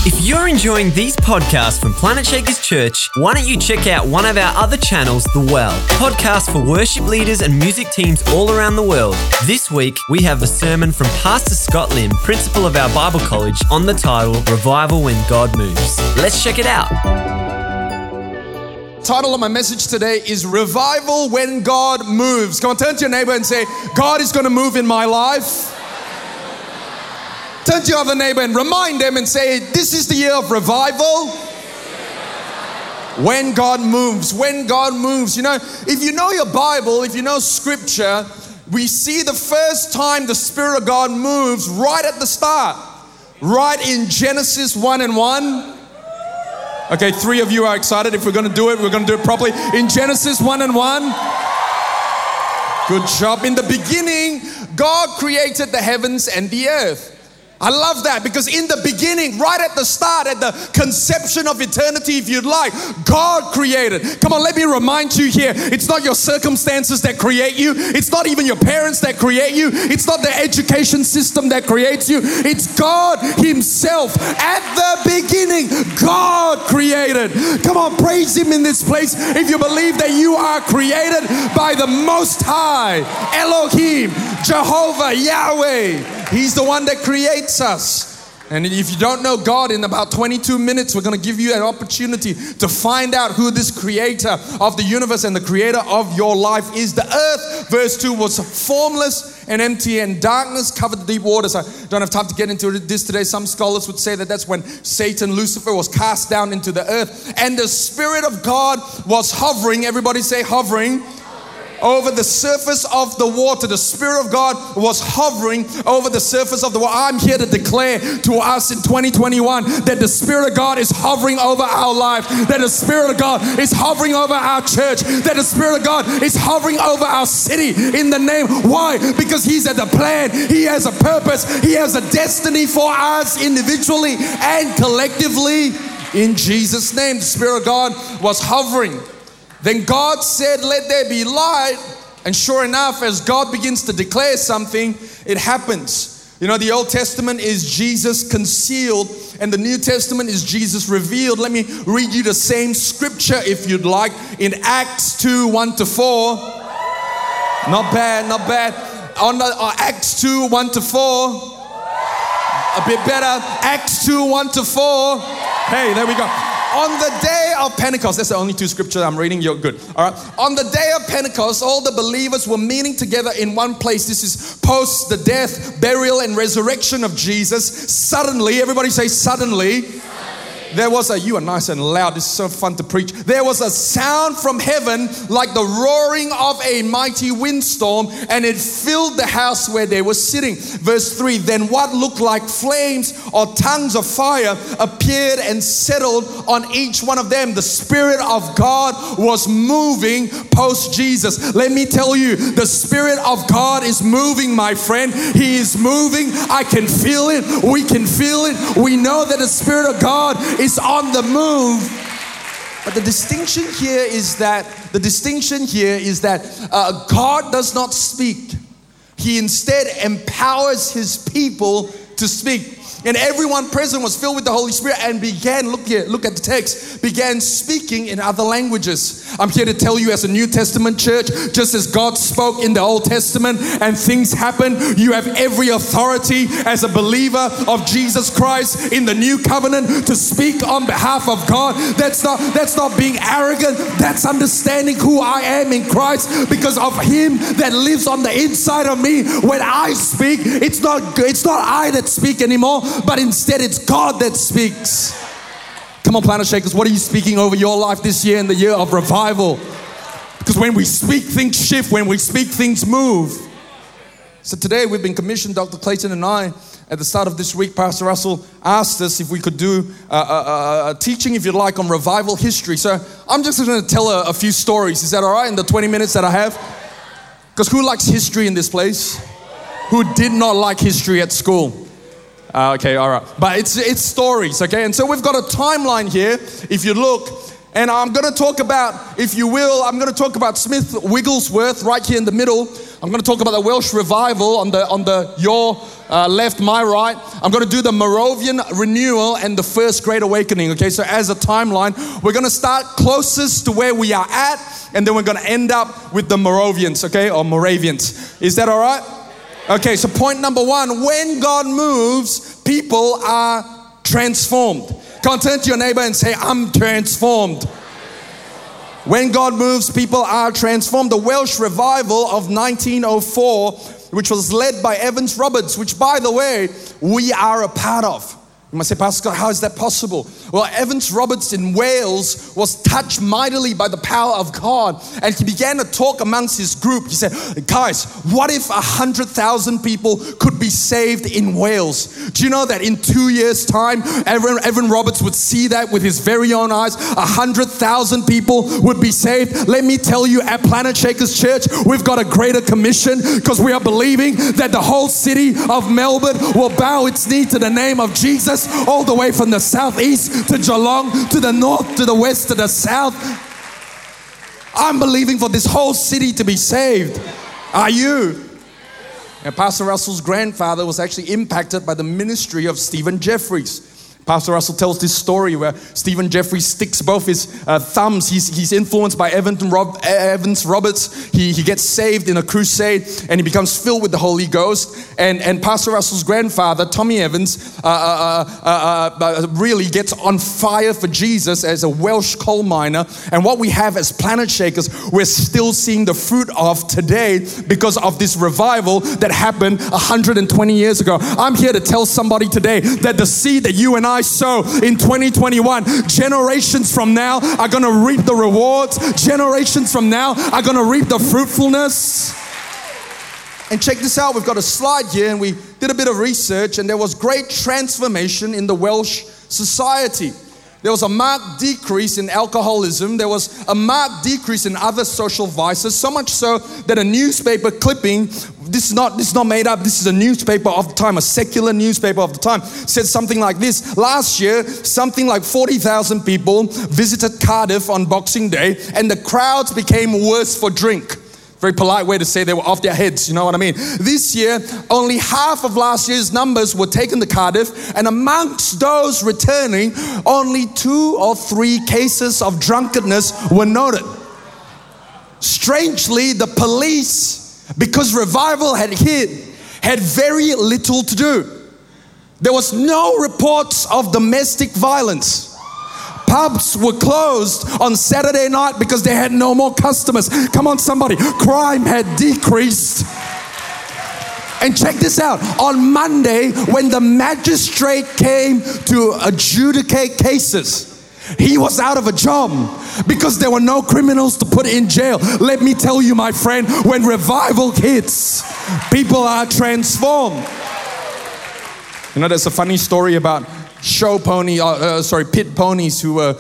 If you're enjoying these podcasts from Planet Shakers Church, why don't you check out one of our other channels, The Well, podcast for worship leaders and music teams all around the world. This week, we have a sermon from Pastor Scott Lim, principal of our Bible college, on the title, Revival When God Moves. Let's check it out. Title of my message today is Revival When God Moves. Come on, turn to your neighbor and say, God is going to move in my life. Turn to your other neighbor and remind them and say, this is the year of revival. When God moves, when God moves. You know, if you know your Bible, if you know scripture, we see the first time the Spirit of God moves right at the start. Right in Genesis 1:1. Okay, 3 of you are excited. If we're going to do it, we're going to do it properly. In Genesis 1:1. Good job. In the beginning, God created the heavens and the earth. I love that because in the beginning, right at the start, at the conception of eternity, if you'd like, God created. Come on, let me remind you here, it's not your circumstances that create you. It's not even your parents that create you. It's not the education system that creates you. It's God Himself. At the beginning, God created. Come on, praise Him in this place if you believe that you are created by the Most High, Elohim, Jehovah, Yahweh. He's the one that creates us. And if you don't know God, in about 22 minutes, we're going to give you an opportunity to find out who this creator of the universe and the creator of your life is. The earth, verse 2, was formless and empty, and darkness covered the deep waters. I don't have time to get into this today. Some scholars would say that that's when Satan, Lucifer, was cast down into the earth. And the Spirit of God was hovering. Everybody say hovering. Over the surface of the water. The Spirit of God was hovering over the surface of the water. I'm here to declare to us in 2021 that the Spirit of God is hovering over our life, that the Spirit of God is hovering over our church, that the Spirit of God is hovering over our city in the name. Why? Because He's at the plan. He has a purpose. He has a destiny for us individually and collectively. In Jesus' name, the Spirit of God was hovering. Then God said, let there be light. And sure enough, as God begins to declare something, it happens. You know, the Old Testament is Jesus concealed and the New Testament is Jesus revealed. Let me read you the same scripture if you'd like. In Acts 2, 1-4. Not bad, not bad. On Acts 2, 1-4. A bit better. Acts 2, 1-4. Hey, there we go. On the day of Pentecost, that's the only 2 scriptures I'm reading, you're good. All right. On the day of Pentecost, all the believers were meeting together in one place. This is post the death, burial, and resurrection of Jesus. Suddenly, everybody say suddenly. There was you are nice and loud. This is so fun to preach. There was a sound from heaven like the roaring of a mighty windstorm, and it filled the house where they were sitting. Verse 3, then what looked like flames or tongues of fire appeared and settled on each one of them. The Spirit of God was moving post Jesus. Let me tell you, the Spirit of God is moving, my friend. He is moving. I can feel it. We can feel it. We know that the Spirit of God is on the move. But the distinction here is that God does not speak. He instead empowers His people to speak. And everyone present was filled with the Holy Spirit and began, look at the text, began speaking in other languages. I'm here to tell you as a New Testament church, just as God spoke in the Old Testament and things happen, you have every authority as a believer of Jesus Christ in the New Covenant to speak on behalf of God. That's not being arrogant. That's understanding who I am in Christ because of Him that lives on the inside of me. When I speak, it's not I that speak anymore, but instead it's God that speaks. Come on, Planet Shakers, what are you speaking over your life this year in the year of revival? Because when we speak, things shift. When we speak, things move. So today we've been commissioned, Dr. Clayton and I, at the start of this week, Pastor Russell asked us if we could do a teaching, if you'd like, on revival history. So I'm just going to tell a few stories. Is that all right in the 20 minutes that I have? Because who likes history in this place? Who did not like history at school? Okay, all right. But it's stories, okay? And so we've got a timeline here, if you look. And I'm going to talk about, if you will, I'm going to talk about Smith Wigglesworth right here in the middle. I'm going to talk about the Welsh revival on your left, my right. I'm going to do the Moravian renewal and the First Great Awakening. Okay, so as a timeline, we're going to start closest to where we are at, and then we're going to end up with the Moravians, okay, or Moravians. Is that all right? Okay, so point number one, when God moves, people are transformed. Come on, turn to your neighbor and say, I'm transformed. When God moves, people are transformed. The Welsh revival of 1904, which was led by Evans Roberts, which, by the way, we are a part of. You might say, Pastor Scott, how is that possible? Well, Evans Roberts in Wales was touched mightily by the power of God, and he began to talk amongst his group. He said, guys, what if 100,000 people could be saved in Wales? Do you know that in 2 years' time, Evan Roberts would see that with his very own eyes? 100,000 people would be saved. Let me tell you, at Planet Shakers Church, we've got a greater commission because we are believing that the whole city of Melbourne will bow its knee to the name of Jesus, all the way from the southeast to Geelong, to the north, to the west, to the south. I'm believing for this whole city to be saved. Are you? And Pastor Russell's grandfather was actually impacted by the ministry of Stephen Jeffries. Pastor Russell tells this story where Stephen Jeffries sticks both his thumbs. He's influenced by Evans Roberts. He gets saved in a crusade and he becomes filled with the Holy Ghost. And Pastor Russell's grandfather, Tommy Evans, really gets on fire for Jesus as a Welsh coal miner. And what we have as Planet Shakers, we're still seeing the fruit of today because of this revival that happened 120 years ago. I'm here to tell somebody today that the seed that you and I sow in 2021, generations from now are going to reap the rewards. Generations from now are going to reap the fruitfulness. And check this out, we've got a slide here and we did a bit of research, and there was great transformation in the Welsh society. There was a marked decrease in alcoholism. There was a marked decrease in other social vices, so much so that a newspaper clipping, this is not made up, this is a newspaper of the time, a secular newspaper of the time, said something like this. Last year, something like 40,000 people visited Cardiff on Boxing Day, and the crowds became worse for drink. Very polite way to say they were off their heads, you know what I mean? This year, only half of last year's numbers were taken to Cardiff, and amongst those returning, only 2 or 3 cases of drunkenness were noted. Strangely, the police, because revival had hit, had very little to do. There was no reports of domestic violence. Pubs were closed on Saturday night because they had no more customers. Come on, somebody. Crime had decreased. And check this out. On Monday, when the magistrate came to adjudicate cases, he was out of a job because there were no criminals to put in jail. Let me tell you, my friend, when revival hits, people are transformed. You know, there's a funny story about pit ponies who were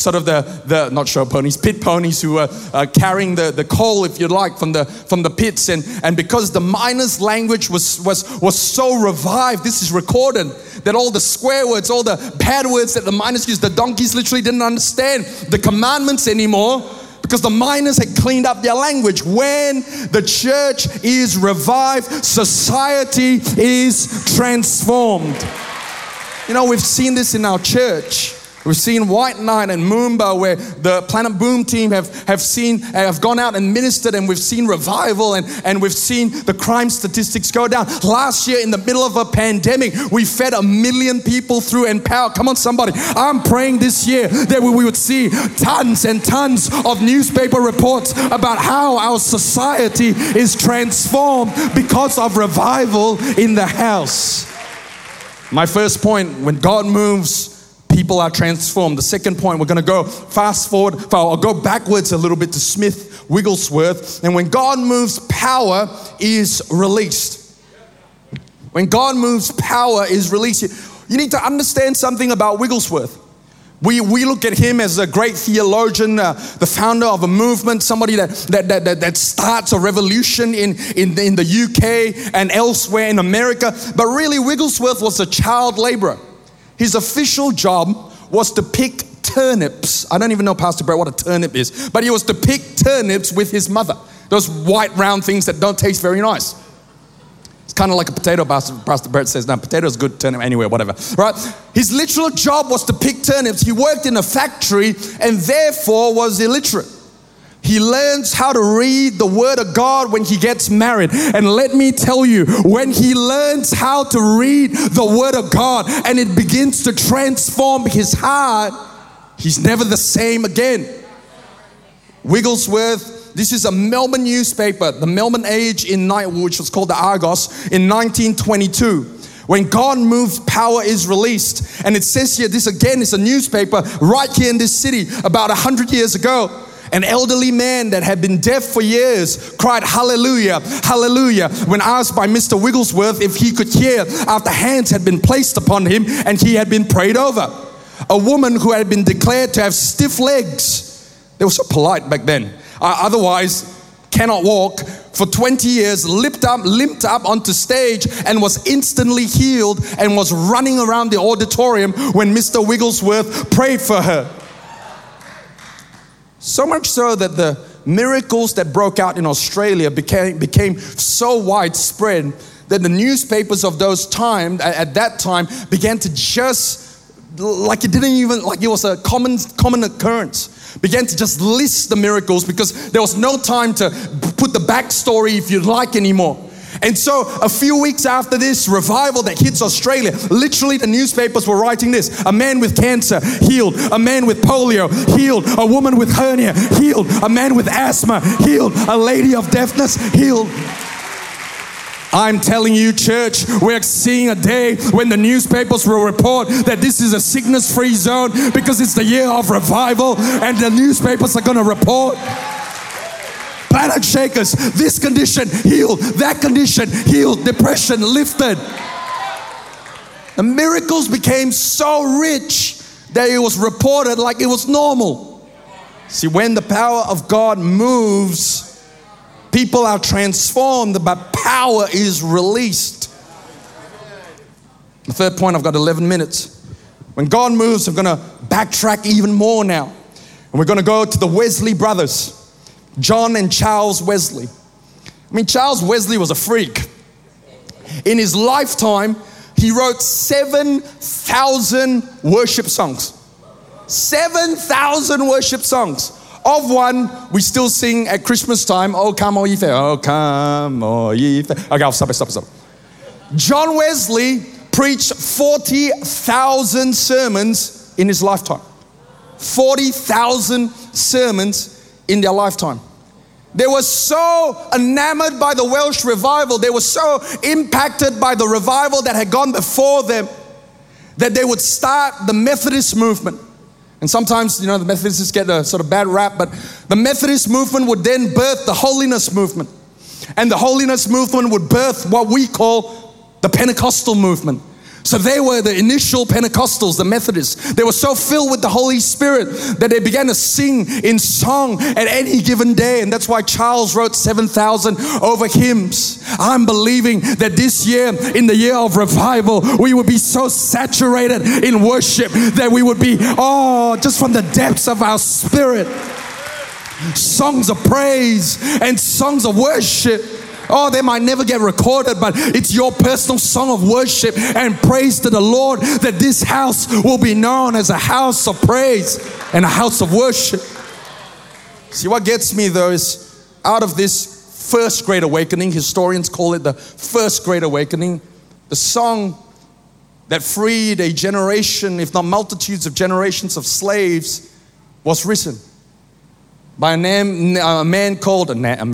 pit ponies who were carrying the coal, if you like, from the pits, and because the miners' language was so revived, this is recorded, that all the swear words, all the bad words that the miners used, the donkeys literally didn't understand the commandments anymore because the miners had cleaned up their language. When the church is revived, society is transformed. You know, we've seen this in our church. We've seen White Night and Moomba, where the Planet Boom team have gone out and ministered, and we've seen revival, and we've seen the crime statistics go down. Last year, in the middle of a pandemic, we fed 1 million people through Empower. Come on, somebody. I'm praying this year that we would see tons and tons of newspaper reports about how our society is transformed because of revival in the house. My first point, when God moves, people are transformed. The second point, we're going to go fast forward, I'll go backwards a little bit to Smith Wigglesworth. And when God moves, power is released. When God moves, power is released. You need to understand something about Wigglesworth. We look at him as a great theologian, the founder of a movement, somebody that starts a revolution in the UK and elsewhere in America. But really, Wigglesworth was a child laborer. His official job was to pick turnips. I don't even know, Pastor Brett, what a turnip is, but he was to pick turnips with his mother. Those white round things that don't taste very nice. It's kind of like a potato, Pastor Brett says. No, potato is good, turnip anyway, whatever. Right? His literal job was to pick turnips. He worked in a factory and therefore was illiterate. He learns how to read the Word of God when he gets married. And let me tell you, when he learns how to read the Word of God and it begins to transform his heart, he's never the same again. Wigglesworth, this is a Melbourne newspaper, the Melbourne Age, which was called the Argos, in 1922. When God moves, power is released. And it says here, this again is a newspaper right here in this city about 100 years ago. An elderly man that had been deaf for years cried, "Hallelujah, hallelujah," when asked by Mr. Wigglesworth if he could hear after hands had been placed upon him and he had been prayed over. A woman who had been declared to have stiff legs, they were so polite back then, otherwise cannot walk, for 20 years limped up onto stage and was instantly healed and was running around the auditorium when Mr. Wigglesworth prayed for her. So much so that the miracles that broke out in Australia became so widespread that the newspapers of those times, at that time, began to just, like it was a common occurrence, began to just list the miracles because there was no time to put the backstory, if you like, anymore. And so a few weeks after this revival that hits Australia, literally the newspapers were writing this: a man with cancer, healed; a man with polio, healed; a woman with hernia, healed; a man with asthma, healed; a lady of deafness, healed. I'm telling you, church, we're seeing a day when the newspapers will report that this is a sickness-free zone because it's the year of revival, and the newspapers are going to report, Planet Shakers, this condition healed, that condition healed, depression lifted. The miracles became so rich that it was reported like it was normal. See, when the power of God moves, people are transformed, but power is released. The third point, I've got 11 minutes. When God moves, I'm going to backtrack even more now. And we're going to go to the Wesley brothers, John and Charles Wesley. I mean, Charles Wesley was a freak. In his lifetime, he wrote 7,000 worship songs. 7,000 worship songs. Of one, we still sing at Christmas time, "Oh come, all ye faithful, oh come, all ye faithful." Okay, I'll stop. John Wesley preached 40,000 sermons in his lifetime. 40,000 sermons in their lifetime. They were so enamored by the Welsh revival, they were so impacted by the revival that had gone before them, that they would start the Methodist movement. And sometimes, the Methodists get a sort of bad rap, but the Methodist movement would then birth the Holiness movement. And the Holiness movement would birth what we call the Pentecostal movement. So they were the initial Pentecostals, the Methodists. They were so filled with the Holy Spirit that they began to sing in song at any given day. And that's why Charles wrote 7,000 over hymns. I'm believing that this year, in the year of revival, we will be so saturated in worship that we would be, just from the depths of our spirit, songs of praise and songs of worship. They might never get recorded, but it's your personal song of worship and praise to the Lord that this house will be known as a house of praise and a house of worship. See, what gets me though is out of this first great awakening, historians call it the first great awakening, the song that freed a generation, if not multitudes of generations of slaves, was written by a man called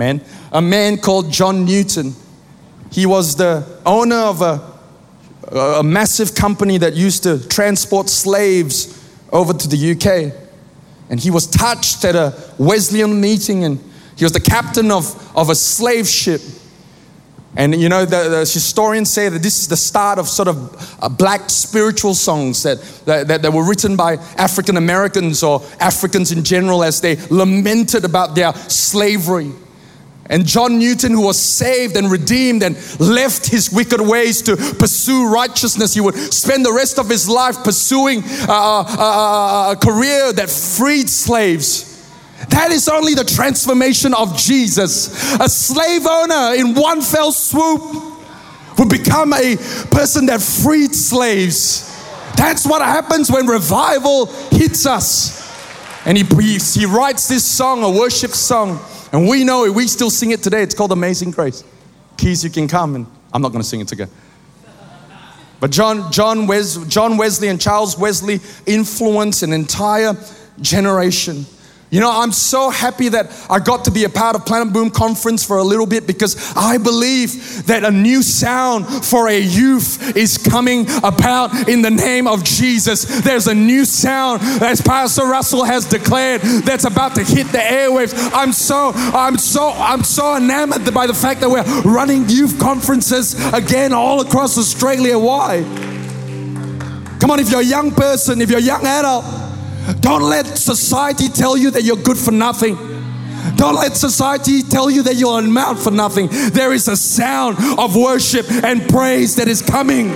John Newton. He was the owner of a massive company that used to transport slaves over to the UK. And he was touched at a Wesleyan meeting, and he was the captain of a slave ship. And the historians say that this is the start of sort of black spiritual songs that were written by African Americans or Africans in general as they lamented about their slavery. And John Newton, who was saved and redeemed and left his wicked ways to pursue righteousness, he would spend the rest of his life pursuing a career that freed slaves. That is only the transformation of Jesus. A slave owner in one fell swoop would become a person that freed slaves. That's what happens when revival hits us. And he writes this song, a worship song, and we know it. We still sing it today. It's called Amazing Grace. Keys, you can come, and I'm not going to sing it again. But John Wesley and Charles Wesley influenced an entire generation. You know, I'm so happy that I got to be a part of Planet Boom Conference for a little bit, because I believe that a new sound for a youth is coming about in the name of Jesus. There's a new sound, as Pastor Russell has declared, that's about to hit the airwaves. I'm so enamored by the fact that we're running youth conferences again all across Australia. Why? Come on, if you're a young person, if you're a young adult, don't let society tell you that you're good for nothing. Don't let society tell you that you'll amount for nothing. There is a sound of worship and praise that is coming.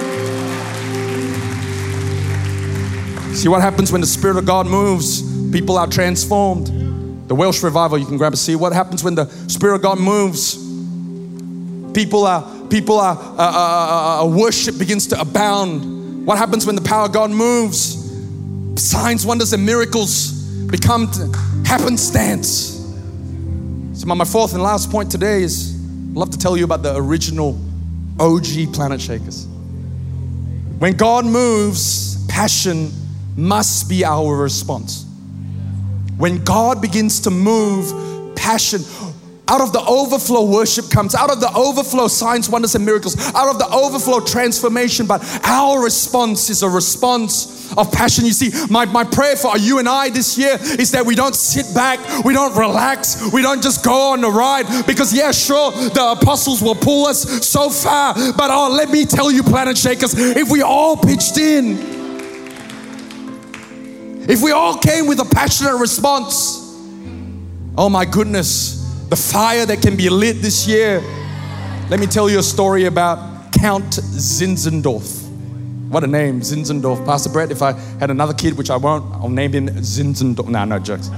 See what happens when the Spirit of God moves? People are transformed. The Welsh revival, you can grab a seat. What happens when the Spirit of God moves? Worship begins to abound. What happens when the power of God moves? Signs, wonders, and miracles become happenstance. So my fourth and last point today is, I'd love to tell you about the original OG Planet Shakers. When God moves, passion must be our response. When God begins to move, passion, out of the overflow, worship comes. Out of the overflow, signs, wonders, and miracles. Out of the overflow, transformation. But our response is a response of passion. You see, my prayer for you and I this year is that we don't sit back, we don't relax, we don't just go on the ride. Because yeah, sure, the apostles will pull us so far. But let me tell you, Planet Shakers, if we all pitched in, if we all came with a passionate response, oh my goodness, the fire that can be lit this year. Let me tell you a story about Count Zinzendorf. What a name, Zinzendorf. Pastor Brett, if I had another kid, which I won't, I'll name him Zinzendorf. No jokes.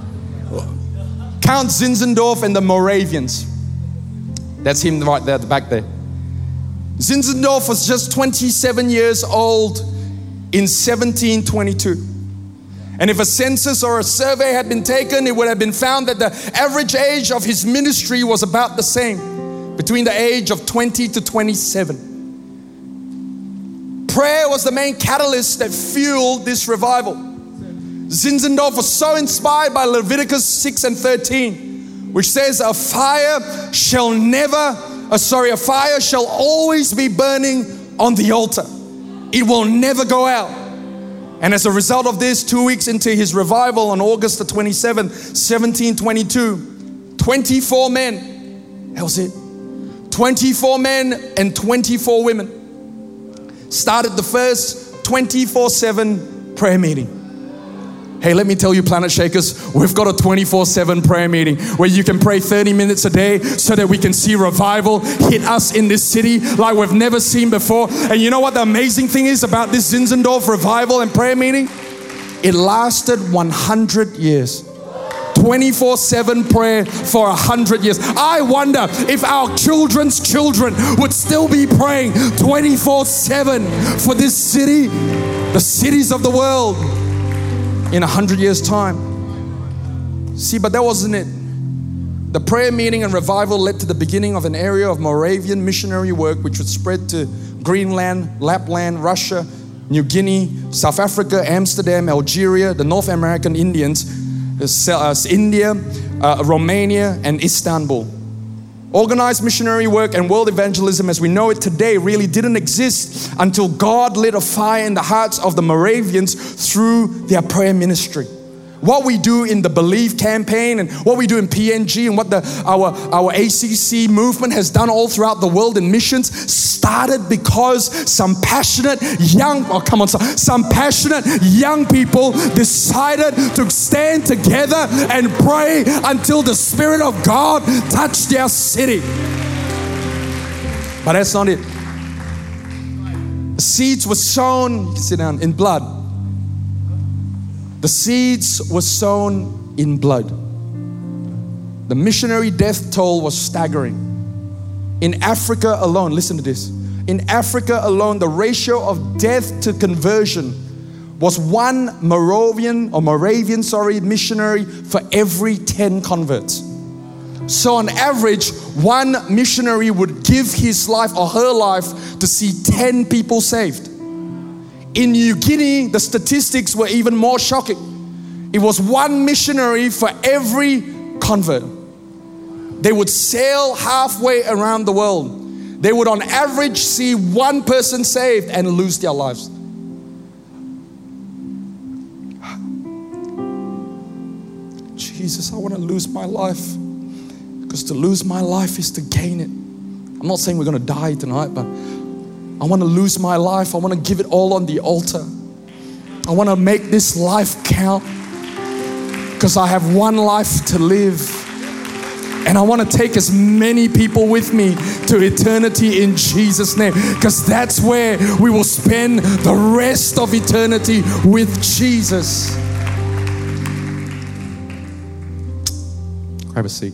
Count Zinzendorf and the Moravians. That's him right there at the back there. Zinzendorf was just 27 years old in 1722. And if a census or a survey had been taken, it would have been found that the average age of his ministry was about the same, between the age of 20 to 27. Prayer was the main catalyst that fueled this revival. Zinzendorf was so inspired by Leviticus 6 and 13, which says, a fire shall always be burning on the altar. It will never go out. And as a result of this, 2 weeks into his revival on August the 27th, 1722, 24 men, that was it, 24 men and 24 women started the first 24/7 prayer meeting. Hey, let me tell you, Planet Shakers, we've got a 24/7 prayer meeting where you can pray 30 minutes a day so that we can see revival hit us in this city like we've never seen before. And you know what the amazing thing is about this Zinzendorf revival and prayer meeting? It lasted 100 years. 24/7 prayer for 100 years. I wonder if our children's children would still be praying 24/7 for this city, the cities of the world, in 100 years' time. See, but that wasn't it. The prayer meeting and revival led to the beginning of an area of Moravian missionary work which would spread to Greenland, Lapland, Russia, New Guinea, South Africa, Amsterdam, Algeria, the North American Indians, India, Romania, and Istanbul. Organized missionary work and world evangelism as we know it today really didn't exist until God lit a fire in the hearts of the Moravians through their prayer ministry. What we do in the Believe campaign and what we do in PNG and what our ACC movement has done all throughout the world in missions started because some passionate young people decided to stand together and pray until the Spirit of God touched their city. But that's not it. The seeds were sown, you can sit down, in blood. The seeds were sown in blood. The missionary death toll was staggering. In Africa alone, listen to this. In Africa alone, the ratio of death to conversion was one Moravian missionary for every 10 converts. So on average, one missionary would give his life or her life to see 10 people saved. In New Guinea, the statistics were even more shocking. It was one missionary for every convert. They would sail halfway around the world. They would on average see one person saved and lose their lives. Jesus, I want to lose my life. Because to lose my life is to gain it. I'm not saying we're going to die tonight, but I want to lose my life. I want to give it all on the altar. I want to make this life count. Because I have one life to live. And I want to take as many people with me to eternity in Jesus' name. Because that's where we will spend the rest of eternity with Jesus. Grab a seat.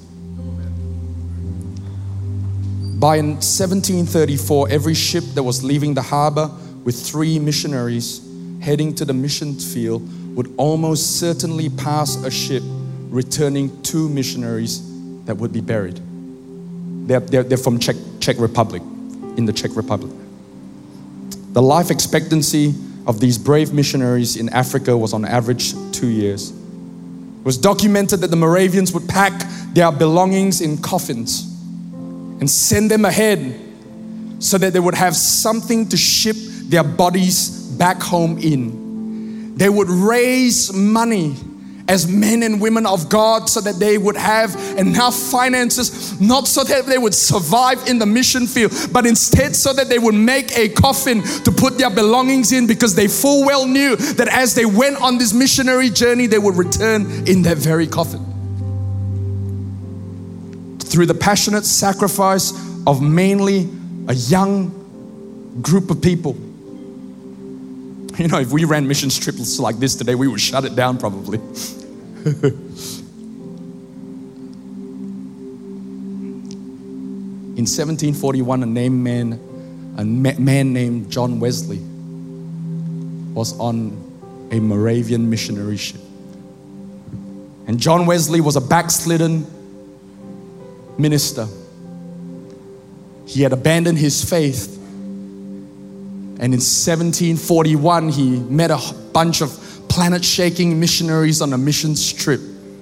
By 1734, every ship that was leaving the harbor with 3 missionaries heading to the mission field would almost certainly pass a ship returning 2 missionaries that would be buried. They're from Czech Republic, in the Czech Republic. The life expectancy of these brave missionaries in Africa was on average 2 years. It was documented that the Moravians would pack their belongings in coffins and send them ahead so that they would have something to ship their bodies back home in. They would raise money as men and women of God so that they would have enough finances, not so that they would survive in the mission field, but instead so that they would make a coffin to put their belongings in, because they full well knew that as they went on this missionary journey, they would return in that very coffin. Through the passionate sacrifice of mainly a young group of people. You know, if we ran mission trips like this today, we would shut it down probably. In 1741, a man named John Wesley was on a Moravian missionary ship. And John Wesley was a backslidden minister. He had abandoned his faith. And in 1741, he met a bunch of planet-shaking missionaries on a missions trip.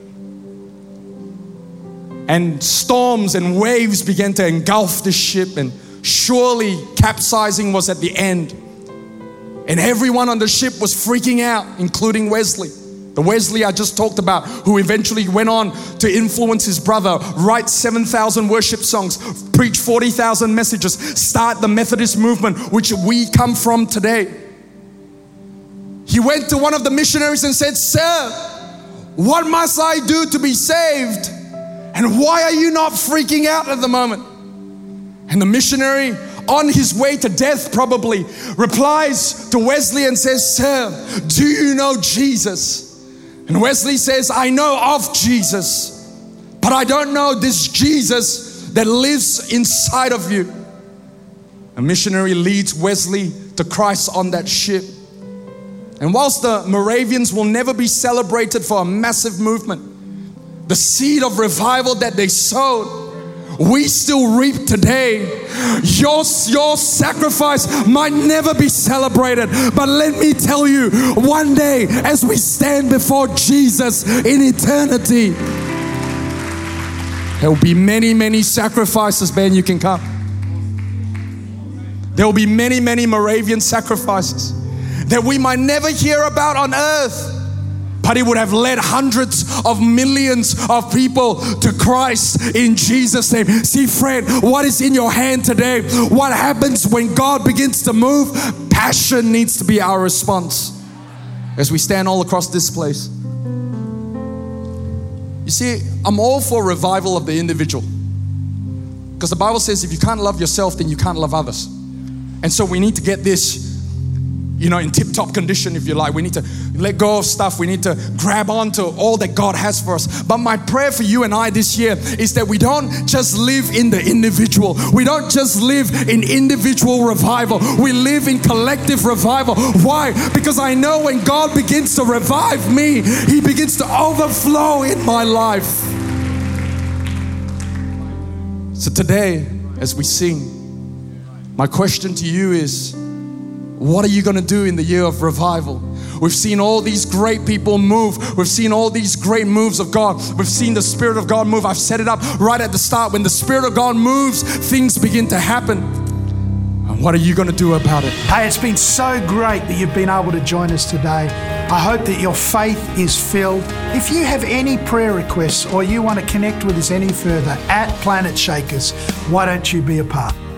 And storms and waves began to engulf the ship, and surely capsizing was at the end. And everyone on the ship was freaking out, including Wesley. The Wesley I just talked about, who eventually went on to influence his brother, write 7,000 worship songs, preach 40,000 messages, start the Methodist movement, which we come from today. He went to one of the missionaries and said, "Sir, what must I do to be saved? And why are you not freaking out at the moment?" And the missionary, on his way to death probably, replies to Wesley and says, "Sir, do you know Jesus?" And Wesley says, "I know of Jesus, but I don't know this Jesus that lives inside of you." A missionary leads Wesley to Christ on that ship. And whilst the Moravians will never be celebrated for a massive movement, the seed of revival that they sowed, we still reap today. Your sacrifice might never be celebrated, but let me tell you, one day as we stand before Jesus in eternity, there will be many, many sacrifices. Ben, you can come. There will be many, many Moravian sacrifices that we might never hear about on earth, but it would have led hundreds of millions of people to Christ in Jesus' name. See, friend, what is in your hand today? What happens when God begins to move? Passion needs to be our response as we stand all across this place. You see, I'm all for revival of the individual, because the Bible says if you can't love yourself, then you can't love others. And so we need to get this. in tip-top condition, if you like. We need to let go of stuff. We need to grab onto all that God has for us. But my prayer for you and I this year is that we don't just live in the individual. We don't just live in individual revival. We live in collective revival. Why? Because I know when God begins to revive me, He begins to overflow in my life. So today, as we sing, my question to you is, what are you going to do in the year of revival? We've seen all these great people move. We've seen all these great moves of God. We've seen the Spirit of God move. I've set it up right at the start. When the Spirit of God moves, things begin to happen. And what are you going to do about it? Hey, it's been so great that you've been able to join us today. I hope that your faith is filled. If you have any prayer requests or you want to connect with us any further at Planet Shakers, why don't you be a part?